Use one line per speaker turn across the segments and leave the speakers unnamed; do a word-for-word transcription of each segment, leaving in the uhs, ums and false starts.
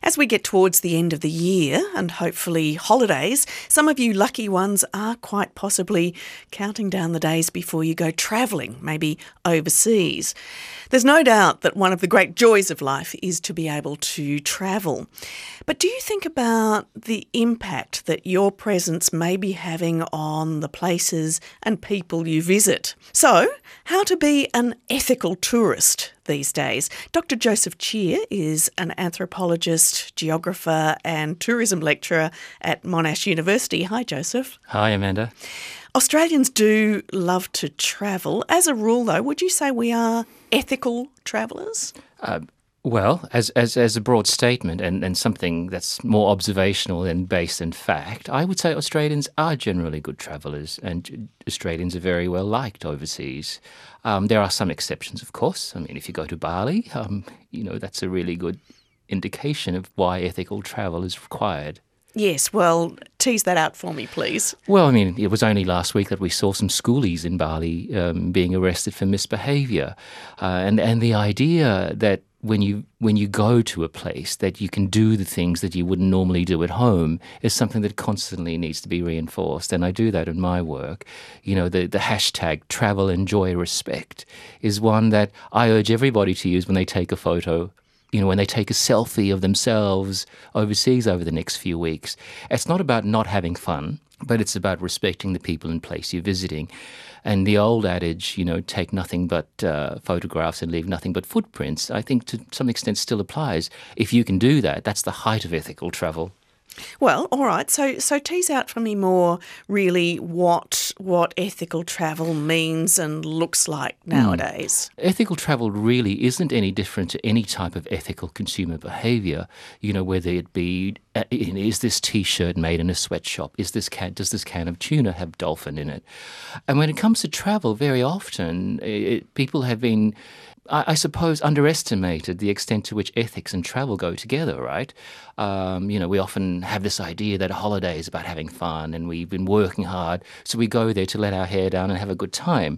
As we get towards the end of the year and hopefully holidays, some of you lucky ones are quite possibly counting down the days before you go travelling, maybe overseas. There's no doubt that one of the great joys of life is to be able to travel. But do you think about the impact that your presence may be having on the places and people you visit? So, how to be an ethical tourist these days? Doctor Joseph Cheer is an anthropologist, geographer and tourism lecturer at Monash University. Hi, Joseph.
Hi, Amanda.
Australians do love to travel. As a rule, though, would you say we are ethical travellers?
Uh, well, as, as as a broad statement and, and something that's more observational than based in fact, I would say Australians are generally good travellers and Australians are very well liked overseas. Um, there are some exceptions, of course. I mean, if you go to Bali, um, you know, that's a really good indication of why ethical travel is required.
Yes, well, tease that out for me, please.
Well, I mean, it was only last week that we saw some schoolies in Bali um, being arrested for misbehaviour. Uh, and, and the idea that when you when you go to a place that you can do the things that you wouldn't normally do at home is something that constantly needs to be reinforced. And I do that in my work. You know, the, the hashtag travel, enjoy, respect is one that I urge everybody to use when they take a photo, you know, when they take a selfie of themselves overseas over the next few weeks. It's not about not having fun, but it's about respecting the people and place you're visiting. And the old adage, you know, take nothing but uh, photographs and leave nothing but footprints, I think to some extent still applies. If you can do that, that's the height of ethical travel.
Well, all right. So, so tease out for me more, really, what what ethical travel means and looks like nowadays.
Mm. Ethical travel really isn't any different to any type of ethical consumer behaviour. You know, whether it be, uh, is this T-shirt made in a sweatshop? Is this can, does this can of tuna have dolphin in it? And when it comes to travel, very often it, people have been, I suppose, underestimated the extent to which ethics and travel go together, right? Um, you know, we often have this idea that a holiday is about having fun and we've been working hard, so we go there to let our hair down and have a good time.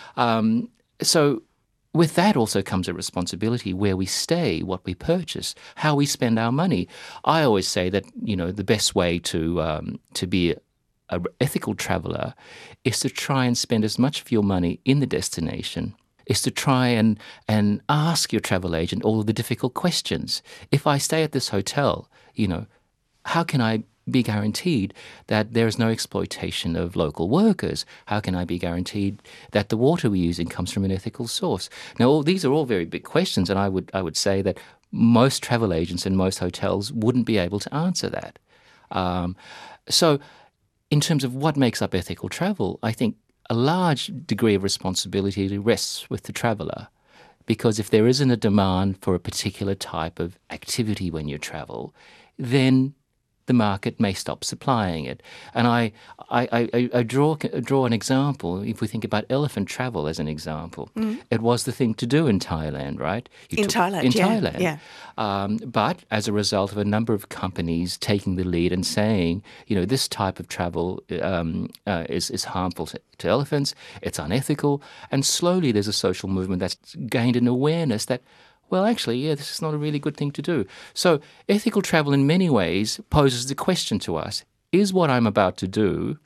Um, so with that also comes a responsibility where we stay, what we purchase, how we spend our money. I always say that, you know, the best way to um, to be an ethical traveller is to try and spend as much of your money in the destination, is to try and, and ask your travel agent all of the difficult questions. If I stay at this hotel, you know, how can I be guaranteed that there is no exploitation of local workers? How can I be guaranteed that the water we're using comes from an ethical source? Now, all, these are all very big questions, and I would I would say that most travel agents and most hotels wouldn't be able to answer that. Um, so in terms of what makes up ethical travel, I think a large degree of responsibility rests with the traveller, because if there isn't a demand for a particular type of activity when you travel, then the market may stop supplying it. And I, I, I, I draw draw an example. If we think about elephant travel as an example, mm. it was the thing to do in Thailand, right? You
in
took,
Thailand,
in
yeah,
Thailand.
yeah.
Um, but as a result of a number of companies taking the lead and saying, you know, this type of travel um, uh, is is harmful to, to elephants, it's unethical, and slowly there's a social movement that's gained an awareness that, well, actually, yeah, this is not a really good thing to do. So ethical travel in many ways poses the question to us, is what I'm about to do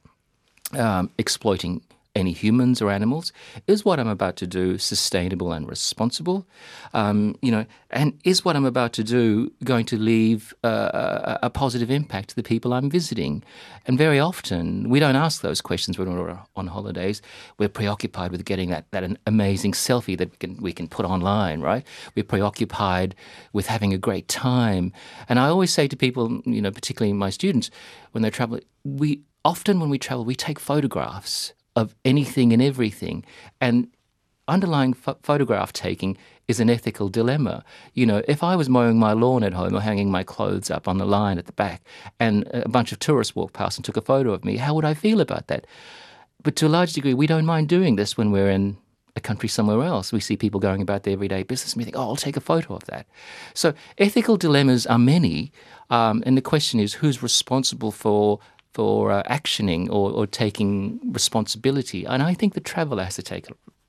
um, exploiting any humans or animals? Is what I'm about to do sustainable and responsible? Um, you know, and is what I'm about to do going to leave uh, a, a positive impact to the people I'm visiting? And very often we don't ask those questions when we're on holidays. We're preoccupied with getting that, that an amazing selfie that we can, we can put online, right? We're preoccupied with having a great time. And I always say to people, you know, particularly my students, when they travel, we often when we travel, we take photographs of anything and everything, and underlying ph- photograph taking is an ethical dilemma. You know, if I was mowing my lawn at home or hanging my clothes up on the line at the back and a bunch of tourists walked past and took a photo of me, how would I feel about that? But to a large degree, we don't mind doing this when we're in a country somewhere else. We see people going about their everyday business and we think, oh, I'll take a photo of that. So ethical dilemmas are many, um, and the question is who's responsible for for uh, actioning or, or taking responsibility. And I think the traveller has to take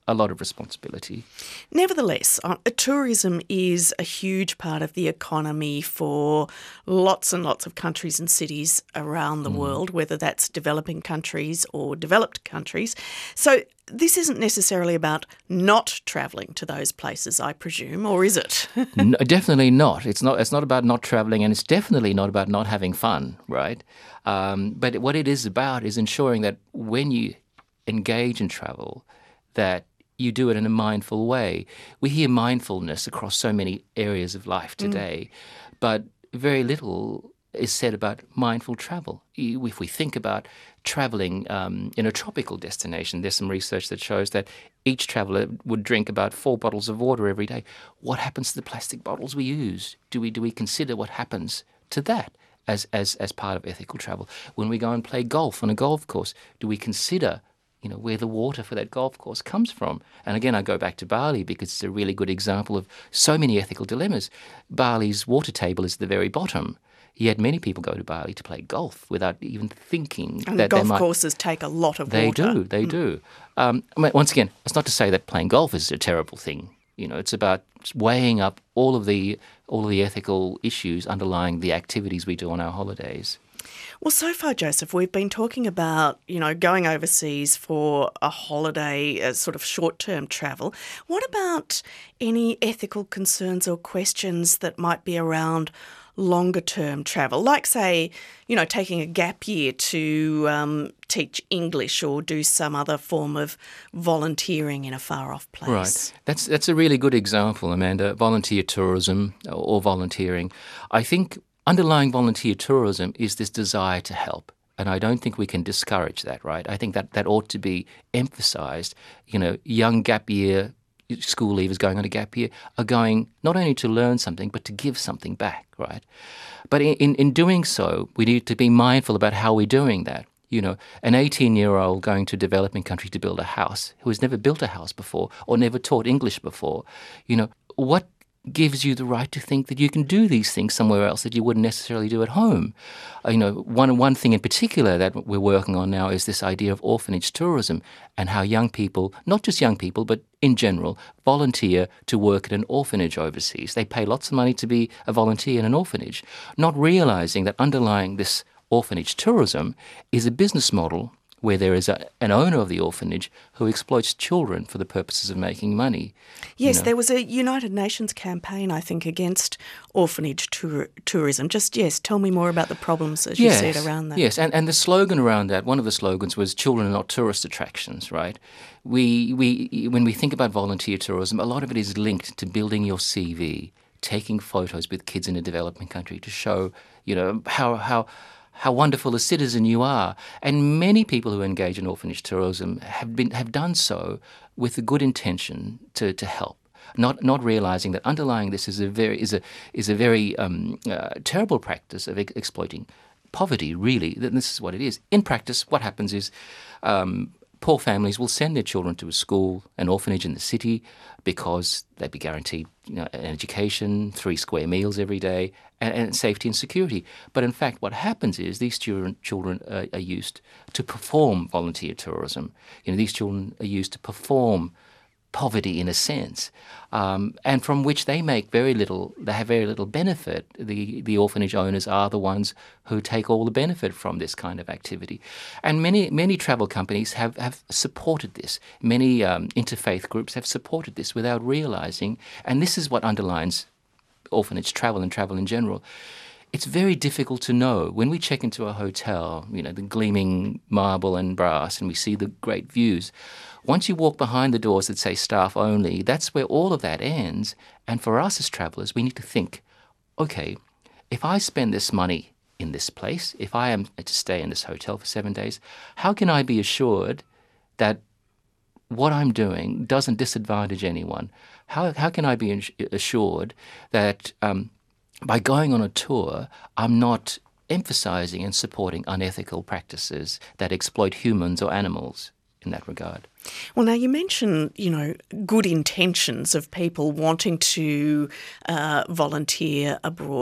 a lot of responsibility.
Nevertheless, uh, tourism is a huge part of the economy for lots and lots of countries and cities around the mm. world, whether that's developing countries or developed countries. So this isn't necessarily about not travelling to those places, I presume, or is it?
No, definitely not. It's not. It's not about not travelling, and it's definitely not about not having fun, right? Um, but what it is about is ensuring that when you engage in travel, that you do it in a mindful way. We hear mindfulness across so many areas of life today, mm. but very little is said about mindful travel. If we think about travelling um, in a tropical destination, there's some research that shows that each traveller would drink about four bottles of water every day. What happens to the plastic bottles we use? Do we do we consider what happens to that as as as part of ethical travel? When we go and play golf on a golf course, do we consider you know, where the water for that golf course comes from? And again, I go back to Bali because it's a really good example of so many ethical dilemmas. Bali's water table is at the very bottom, yet many people go to Bali to play golf without even thinking
and
that
golf
they might...
courses take a lot of
they
water.
They do, they mm. do. Um, I mean, once again, it's not to say that playing golf is a terrible thing. You know, it's about weighing up all of the all of the ethical issues underlying the activities we do on our holidays.
Well, so far, Joseph, we've been talking about, you know, going overseas for a holiday, a sort of short-term travel. What about any ethical concerns or questions that might be around longer-term travel? Like, say, you know, taking a gap year to um, teach English or do some other form of volunteering in a far-off place.
Right. That's, that's a really good example, Amanda, volunteer tourism or volunteering. I think underlying volunteer tourism is this desire to help, and I don't think we can discourage that, right? I think that that ought to be emphasised. You know, young gap year school leavers going on a gap year are going not only to learn something, but to give something back, right? But in, in, in doing so, we need to be mindful about how we're doing that. You know, an eighteen-year-old going to a developing country to build a house who has never built a house before or never taught English before, you know, what gives you the right to think that you can do these things somewhere else that you wouldn't necessarily do at home? Uh, you know, one one thing in particular that we're working on now is this idea of orphanage tourism and how young people, not just young people, but in general, volunteer to work at an orphanage overseas. They pay lots of money to be a volunteer in an orphanage, not realizing that underlying this orphanage tourism is a business model where there is a, an owner of the orphanage who exploits children for the purposes of making money.
Yes,
you know.
There was a United Nations campaign, I think, against orphanage tour- tourism. Just, yes, tell me more about the problems, as
yes,
you said, around that.
Yes, and, and the slogan around that, one of the slogans was children are not tourist attractions, right? We, we, when we think about volunteer tourism, a lot of it is linked to building your C V, taking photos with kids in a developing country to show, you know, how how how wonderful a citizen you are. And many people who engage in orphanage tourism have been have done so with a good intention to, to help, not not realizing that underlying this is a very is a is a very um, uh, terrible practice of ex- exploiting poverty. Really, this is what it is. In practice, what happens is Um, poor families will send their children to a school, an orphanage in the city, because they'd be guaranteed, you know, an education, three square meals every day, and, and safety and security. But in fact, what happens is these children, children are, are used to perform volunteer tourism. You know, these children are used to perform poverty in a sense, um, and from which they make very little, they have very little benefit. The the orphanage owners are the ones who take all the benefit from this kind of activity. And many many travel companies have, have supported this. Many um, interfaith groups have supported this without realizing, and this is what underlines orphanage travel and travel in general. It's very difficult to know. When we check into a hotel, you know, the gleaming marble and brass, and we see the great views, once you walk behind the doors that say staff only, that's where all of that ends. And for us as travellers, we need to think, okay, if I spend this money in this place, if I am to stay in this hotel for seven days, how can I be assured that what I'm doing doesn't disadvantage anyone? How, how can I be assured that um, by going on a tour, I'm not emphasising and supporting unethical practices that exploit humans or animals in that regard?
Well, now you mentioned, you know, good intentions of people wanting to uh, volunteer abroad.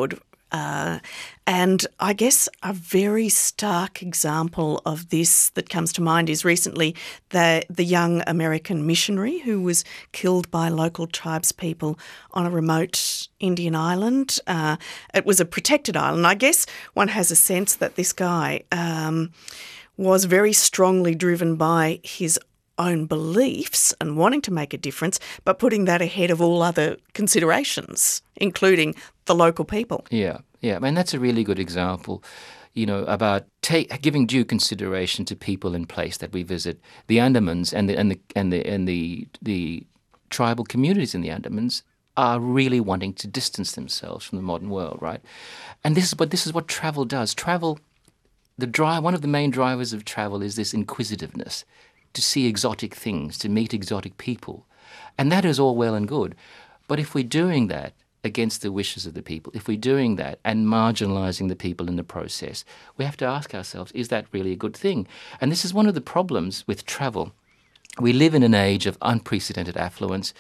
Uh, and I guess a very stark example of this that comes to mind is recently the, the young American missionary who was killed by local tribespeople on a remote Indian island. Uh, it was a protected island. I guess one has a sense that this guy um, was very strongly driven by his own beliefs and wanting to make a difference, but putting that ahead of all other considerations, including the local people.
Yeah, yeah. I mean, that's a really good example, you know, about take, giving due consideration to people in place that we visit. The Andamans and the and the and the and the the tribal communities in the Andamans are really wanting to distance themselves from the modern world, right? And this is what this is what travel does. Travel, the drive. One of the main drivers of travel is this inquisitiveness, to see exotic things, to meet exotic people. And that is all well and good. But if we're doing that against the wishes of the people, if we're doing that and marginalising the people in the process, we have to ask ourselves, is that really a good thing? And this is one of the problems with travel. We live in an age of unprecedented affluence.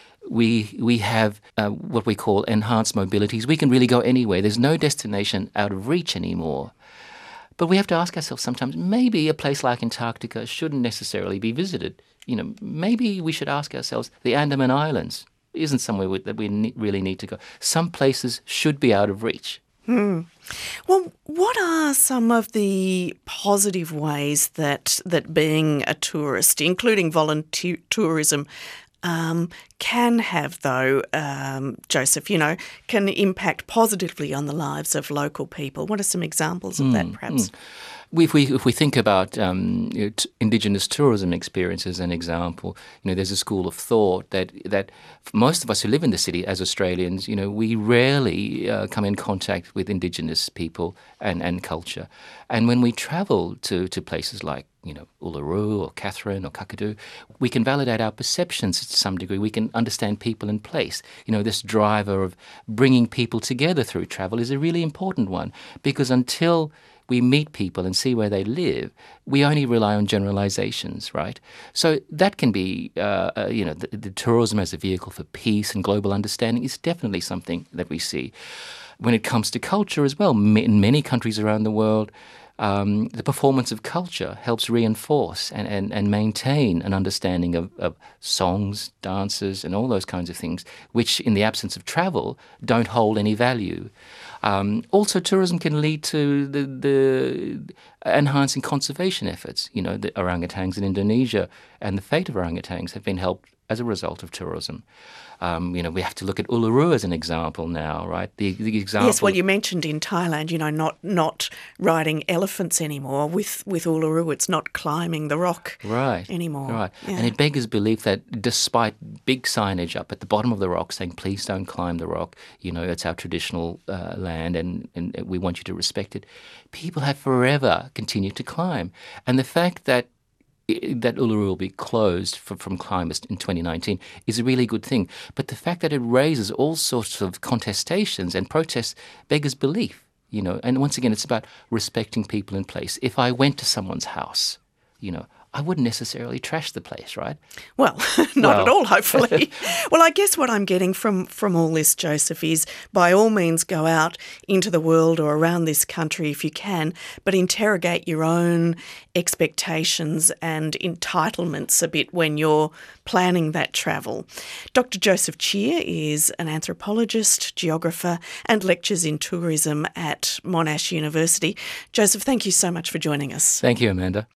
We we have uh, what we call enhanced mobilities. We can really go anywhere. There's no destination out of reach anymore. But we have to ask ourselves sometimes, maybe a place like Antarctica shouldn't necessarily be visited. You know, maybe we should ask ourselves, the Andaman Islands isn't somewhere that we ne- really need to go. Some places should be out of reach.
Hmm. Well, what are some of the positive ways that that being a tourist, including volunteer tourism, Um, can have, though, um, Joseph, you know, can impact positively on the lives of local people? What are some examples of mm, that, perhaps?
Mm. If we if we think about um, you know, t- Indigenous tourism experience as an example, you know, there's a school of thought that that most of us who live in the city as Australians, you know, we rarely uh, come in contact with Indigenous people and, and culture. And when we travel to, to places like, you know, Uluru or Katherine or Kakadu, we can validate our perceptions to some degree. We can understand people in place. You know, this driver of bringing people together through travel is a really important one, because until we meet people and see where they live, we only rely on generalizations, right? So that can be, uh, uh, you know, the, the tourism as a vehicle for peace and global understanding is definitely something that we see. When it comes to culture as well, in many countries around the world, Um, the performance of culture helps reinforce and, and, and maintain an understanding of, of songs, dances, and all those kinds of things, which in the absence of travel don't hold any value. Um, also, tourism can lead to the, the enhancing conservation efforts. You know, the orangutans in Indonesia and the fate of orangutans have been helped as a result of tourism. Um, you know, we have to look at Uluru as an example now, right? The, the example.
Yes, well, you mentioned in Thailand, you know, not not riding elephants anymore. With with Uluru, it's not climbing the rock
right,
anymore.
Right,
yeah.
And it beggars belief that despite big signage up at the bottom of the rock saying, please don't climb the rock, you know, it's our traditional uh, land and, and we want you to respect it, people have forever continued to climb. And the fact that that Uluru will be closed for, from climbers in twenty nineteen is a really good thing. But the fact that it raises all sorts of contestations and protests beggars belief, you know. And once again, it's about respecting people in place. If I went to someone's house, you know, I wouldn't necessarily trash the place, right?
Well, not
well.
at all, hopefully. Well, I guess what I'm getting from, from all this, Joseph, is by all means go out into the world or around this country if you can, but interrogate your own expectations and entitlements a bit when you're planning that travel. Doctor Joseph Cheer is an anthropologist, geographer, and lectures in tourism at Monash University. Joseph, thank you so much for joining us.
Thank you, Amanda.